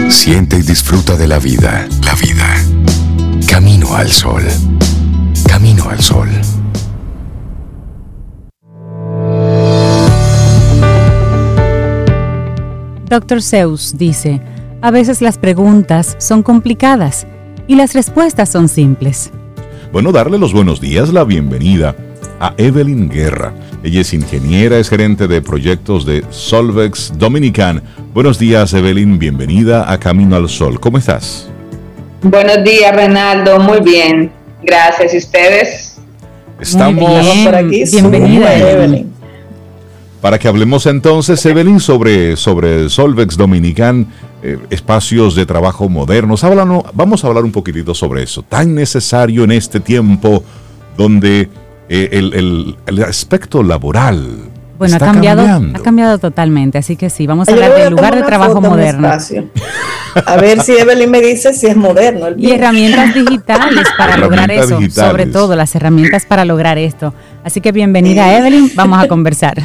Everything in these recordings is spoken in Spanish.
Siente y disfruta de la vida. La vida. Camino al sol. Camino al sol. Dr. Seuss dice, a veces las preguntas son complicadas y las respuestas son simples. Bueno, darle los buenos días, la bienvenida a Evelyn Guerra. Ella es ingeniera, es gerente de proyectos de Solvex Dominican. Buenos días, Evelyn, bienvenida a Camino al Sol. ¿Cómo estás? Buenos días, Renaldo, muy bien, gracias. ¿Y ustedes? Estamos por aquí. Bienvenida, Evelyn. Para que hablemos entonces, Evelyn, sobre Solvex Dominican, espacios de trabajo modernos. Vamos a hablar un poquitito sobre eso, tan necesario en este tiempo donde el aspecto laboral bueno, está ha cambiado totalmente, así que sí, vamos a hablar del lugar de trabajo moderno. A ver si Evelyn me dice si es moderno. Y herramientas digitales para lograr eso, digitales. sobre todo las herramientas para lograr esto. Así que bienvenida, Evelyn, vamos a conversar.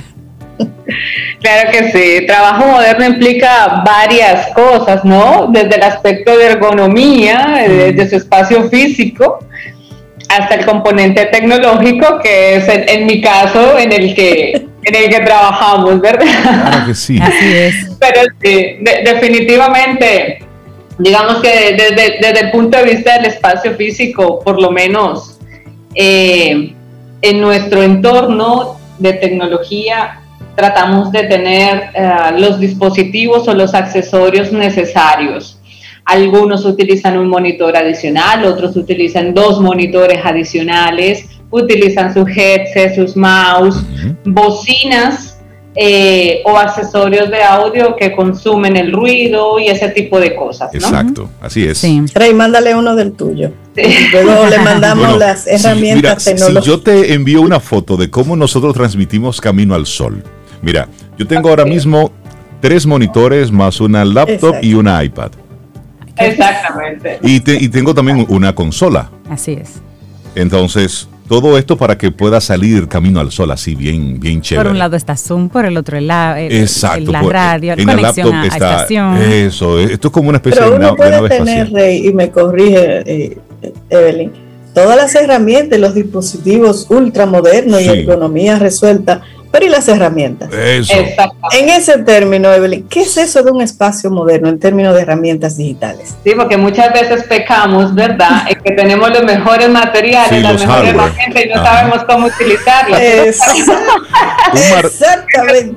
Claro que sí, trabajo moderno implica varias cosas, ¿no? Desde el aspecto de ergonomía, desde su espacio físico, hasta el componente tecnológico, que es en mi caso en el que trabajamos, ¿verdad? Claro que sí. Así es. Pero sí, definitivamente, digamos que desde el punto de vista del espacio físico, por lo menos en nuestro entorno de tecnología, tratamos de tener los dispositivos o los accesorios necesarios. Algunos utilizan un monitor adicional, otros utilizan 2 monitores adicionales, utilizan sus headsets, sus mouse, bocinas o accesorios de audio que consumen el ruido y ese tipo de cosas, ¿no? Exacto, así es. Sí. Rey, mándale uno del tuyo. Sí. Luego le mandamos las herramientas tecnológicas. Si yo te envío una foto de cómo nosotros transmitimos Camino al Sol. Mira, yo tengo ahora mismo 3 monitores más una laptop y una iPad. Exactamente. Y tengo también una consola. Así es. Entonces, todo esto para que pueda salir Camino al Sol así bien chévere. Por un lado está Zoom, por el otro la Exacto, radio, en conexión la laptop a estación. Eso, esto es como una especie Pero de uno puede nave tener, espacial. Rey, y me corrige Evelyn, todas las herramientas, los dispositivos ultramodernos y Sí. ergonomía resuelta, pero ¿y las herramientas? Eso. Exacto. En ese término, Evelyn, ¿qué es eso de un espacio moderno en términos de herramientas digitales? Sí, porque muchas veces pecamos, ¿verdad? En que tenemos los mejores materiales, Sí, las los mejores hardware. herramientas y no Ajá. sabemos cómo utilizarlas. Exactamente.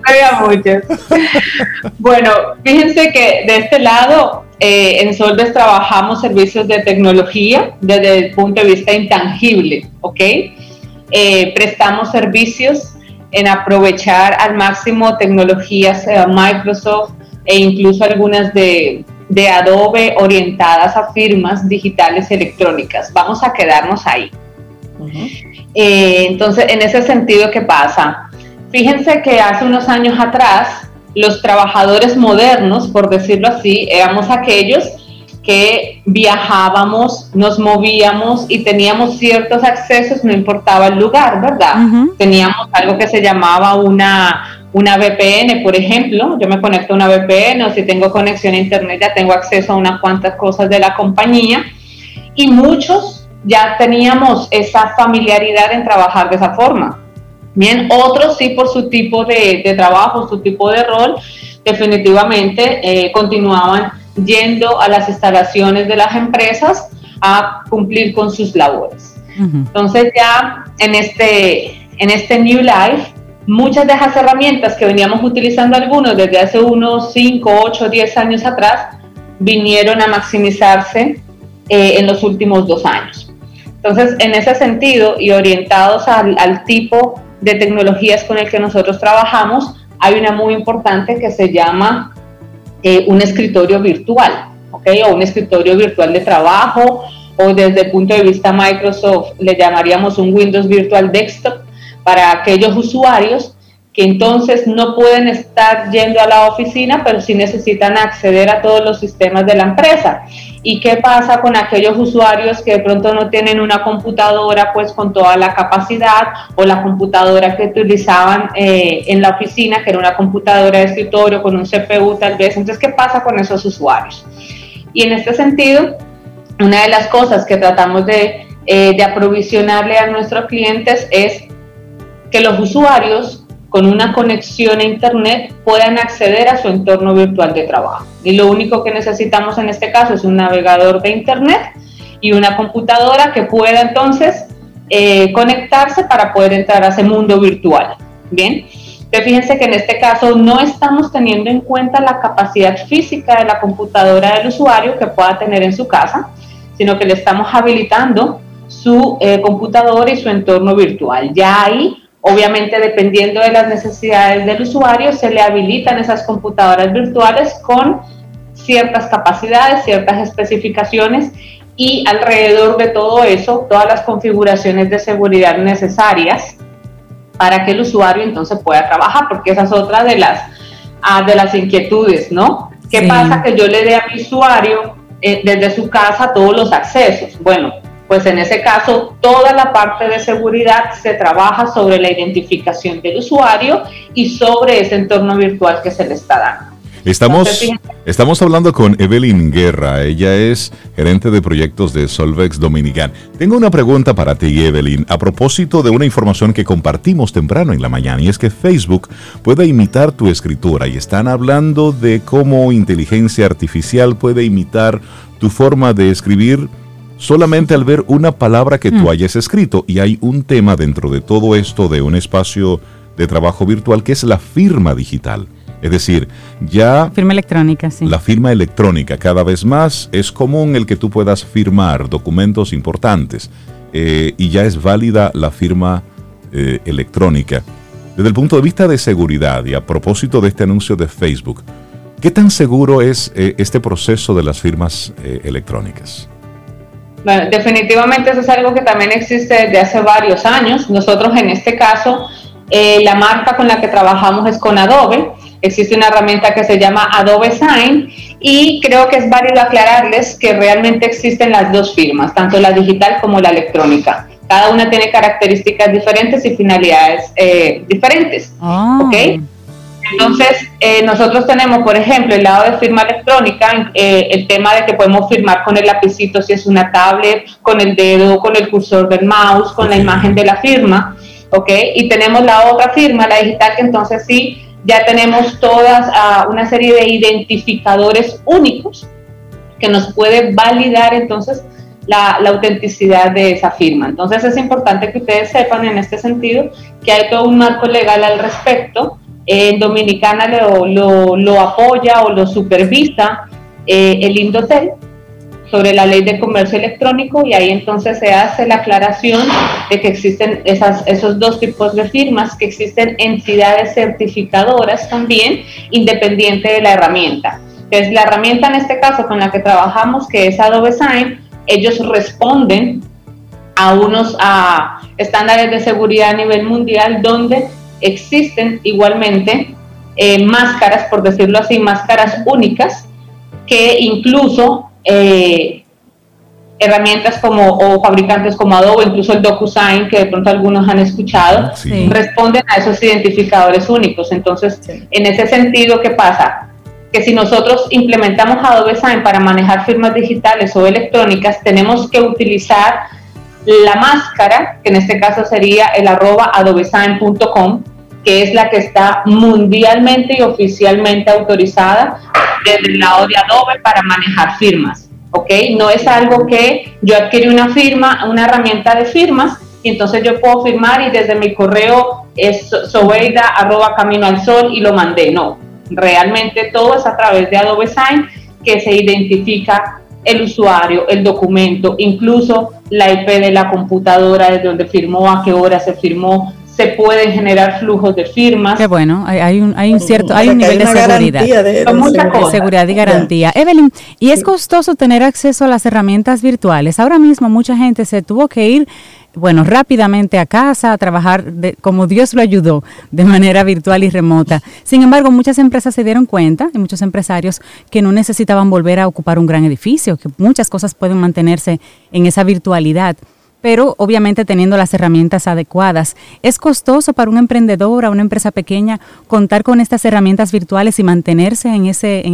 Bueno, fíjense que de este lado, en Solvex trabajamos servicios de tecnología desde el punto de vista intangible, ¿ok? Prestamos servicios en aprovechar al máximo tecnologías Microsoft e incluso algunas de Adobe orientadas a firmas digitales electrónicas. Vamos a quedarnos ahí. Entonces, en ese sentido, ¿qué pasa? Fíjense que hace unos años atrás, los trabajadores modernos, por decirlo así, éramos aquellos que viajábamos, nos movíamos y teníamos ciertos accesos, no importaba el lugar, ¿verdad? Teníamos algo que se llamaba una VPN, por ejemplo. Yo me conecto a una VPN, o si tengo conexión a internet ya tengo acceso a unas cuantas cosas de la compañía, y muchos ya teníamos esa familiaridad en trabajar de esa forma. Bien, otros sí, por su tipo de trabajo, su tipo de rol, definitivamente continuaban yendo a las instalaciones de las empresas a cumplir con sus labores. Entonces ya en este New Life, muchas de esas herramientas que veníamos utilizando algunos desde hace unos 5, 8, 10 años atrás, vinieron a maximizarse en los últimos 2 años. Entonces, en ese sentido y orientados al tipo de tecnologías con el que nosotros trabajamos, hay una muy importante que se llama un escritorio virtual, ¿ok? O un escritorio virtual de trabajo, o desde el punto de vista Microsoft le llamaríamos un Windows Virtual Desktop para aquellos usuarios que entonces no pueden estar yendo a la oficina, pero sí necesitan acceder a todos los sistemas de la empresa. ¿Y qué pasa con aquellos usuarios que de pronto no tienen una computadora pues con toda la capacidad, o la computadora que utilizaban en la oficina, que era una computadora de escritorio con un CPU tal vez? Entonces, ¿qué pasa con esos usuarios? Y en este sentido, una de las cosas que tratamos de aprovisionarle a nuestros clientes es que los usuarios con una conexión a internet puedan acceder a su entorno virtual de trabajo. Y lo único que necesitamos en este caso es un navegador de internet y una computadora que pueda entonces conectarse para poder entrar a ese mundo virtual. Bien, pero fíjense que en este caso no estamos teniendo en cuenta la capacidad física de la computadora del usuario que pueda tener en su casa, sino que le estamos habilitando su computadora y su entorno virtual. Ya ahí, obviamente, dependiendo de las necesidades del usuario, se le habilitan esas computadoras virtuales con ciertas capacidades, ciertas especificaciones, y alrededor de todo eso, todas las configuraciones de seguridad necesarias para que el usuario entonces pueda trabajar, porque esa es otra de las inquietudes, ¿no? ¿Qué Sí. pasa que yo le dé a mi usuario desde su casa todos los accesos? Bueno, pues en ese caso toda la parte de seguridad se trabaja sobre la identificación del usuario y sobre ese entorno virtual que se le está dando. Estamos hablando con Evelyn Guerra. Ella es gerente de proyectos de Solvex Dominican. Tengo una pregunta para ti, Evelyn, a propósito de una información que compartimos temprano en la mañana, y es que Facebook puede imitar tu escritura, y están hablando de cómo inteligencia artificial puede imitar tu forma de escribir solamente al ver una palabra que tú hayas escrito. Y hay un tema dentro de todo esto de un espacio de trabajo virtual que es la firma digital. Es decir, ya Firma electrónica, sí. la firma electrónica cada vez más es común el que tú puedas firmar documentos importantes, y ya es válida la firma electrónica. Desde el punto de vista de seguridad, y a propósito de este anuncio de Facebook, ¿qué tan seguro es este proceso de las firmas electrónicas? Bueno, definitivamente eso es algo que también existe desde hace varios años. Nosotros en este caso, la marca con la que trabajamos es con Adobe. Existe una herramienta que se llama Adobe Sign, y creo que es válido aclararles que realmente existen las dos firmas, tanto la digital como la electrónica. Cada una tiene características diferentes y finalidades diferentes. ¿Ok? Entonces, nosotros tenemos, por ejemplo, el lado de firma electrónica, el tema de que podemos firmar con el lapicito si es una tablet, con el dedo, con el cursor del mouse, con la imagen de la firma, ¿ok? Y tenemos la otra firma, la digital, que entonces sí, ya tenemos todas una serie de identificadores únicos que nos puede validar entonces la autenticidad de esa firma. Entonces es importante que ustedes sepan en este sentido que hay todo un marco legal al respecto. En Dominicana lo apoya o lo supervisa el Indotel sobre la ley de comercio electrónico, y ahí entonces se hace la aclaración de que existen esos dos tipos de firmas, que existen entidades certificadoras también, independiente de la herramienta. Entonces, la herramienta en este caso con la que trabajamos, que es Adobe Sign, ellos responden a unos estándares de seguridad a nivel mundial, donde existen igualmente máscaras, por decirlo así, máscaras únicas, que incluso herramientas o fabricantes como Adobe, incluso el DocuSign, que de pronto algunos han escuchado, Sí. responden a esos identificadores únicos. Entonces, en ese sentido, ¿qué pasa? Que si nosotros implementamos Adobe Sign para manejar firmas digitales o electrónicas, tenemos que utilizar la máscara, que en este caso sería el @adobesign.com, que es la que está mundialmente y oficialmente autorizada desde el lado de Adobe para manejar firmas, ¿ok? No es algo que yo adquirí una firma, una herramienta de firmas, y entonces yo puedo firmar y desde mi correo es sobeida@caminoalsol y lo mandé. No, realmente todo es a través de Adobe Sign, que se identifica el usuario, el documento, incluso la IP de la computadora, desde donde firmó, a qué hora se firmó. Se pueden generar flujos de firmas. Qué bueno, hay un nivel de seguridad. De seguridad y garantía. Evelyn, ¿y es costoso tener acceso a las herramientas virtuales? Ahora mismo mucha gente se tuvo que ir bueno, rápidamente a casa, a trabajar como Dios lo ayudó, de manera virtual y remota. Sin embargo, muchas empresas se dieron cuenta, y muchos empresarios, que no necesitaban volver a ocupar un gran edificio, que muchas cosas pueden mantenerse en esa virtualidad, pero obviamente teniendo las herramientas adecuadas. ¿Es costoso para un emprendedor, a una empresa pequeña, contar con estas herramientas virtuales y mantenerse en ese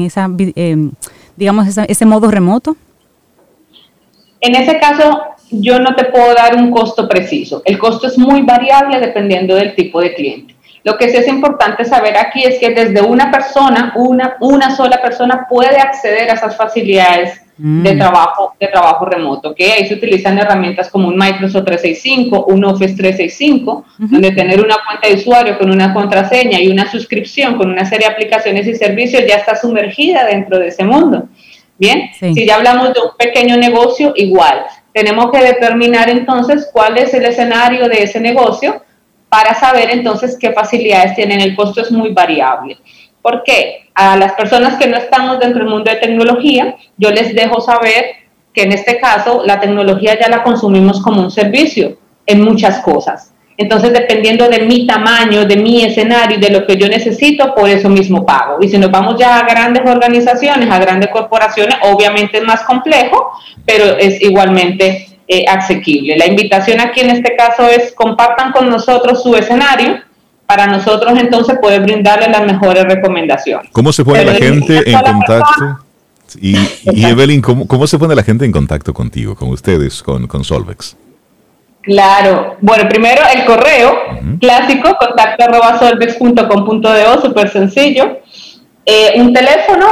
modo remoto? En ese caso, yo no te puedo dar un costo preciso. El costo es muy variable dependiendo del tipo de cliente. Lo que sí es importante saber aquí es que desde una persona, una sola persona puede acceder a esas facilidades de trabajo remoto, que ahí se utilizan herramientas como un Microsoft 365, un Office 365, donde tener una cuenta de usuario con una contraseña y una suscripción con una serie de aplicaciones y servicios ya está sumergida dentro de ese mundo. Bien, sí. Si ya hablamos de un pequeño negocio, igual. Tenemos que determinar entonces cuál es el escenario de ese negocio para saber entonces qué facilidades tienen. El costo es muy variable. ¿Por qué? A las personas que no estamos dentro del mundo de tecnología, yo les dejo saber que en este caso la tecnología ya la consumimos como un servicio en muchas cosas. Entonces, dependiendo de mi tamaño, de mi escenario y de lo que yo necesito, por eso mismo pago. Y si nos vamos ya a grandes organizaciones, a grandes corporaciones, obviamente es más complejo, pero es igualmente asequible. La invitación aquí en este caso es compartan con nosotros su escenario para nosotros entonces poder brindarles las mejores recomendaciones. ¿Cómo se pone la gente en contacto? Y Evelyn, ¿cómo se pone la gente en contacto contigo, con ustedes, con Solvex? Claro. Bueno, primero el correo clásico, contacto@solvex.com.do, súper sencillo. Un teléfono,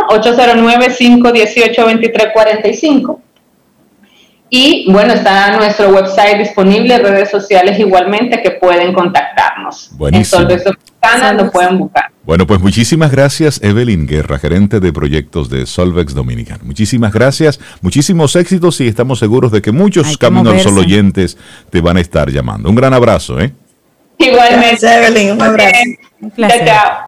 809-518-2345. Y bueno, está nuestro website disponible, redes sociales igualmente que pueden contactarnos. Buenísimo. En Solvex Dominicana lo pueden buscar. Bueno, pues muchísimas gracias, Evelyn Guerra, gerente de proyectos de Solvex Dominicana. Muchísimas gracias, muchísimos éxitos y estamos seguros de que muchos Camino al Sol oyentes te van a estar llamando. Un gran abrazo, ¿eh? Igualmente. Gracias, Evelyn, un abrazo. Un placer. Chao.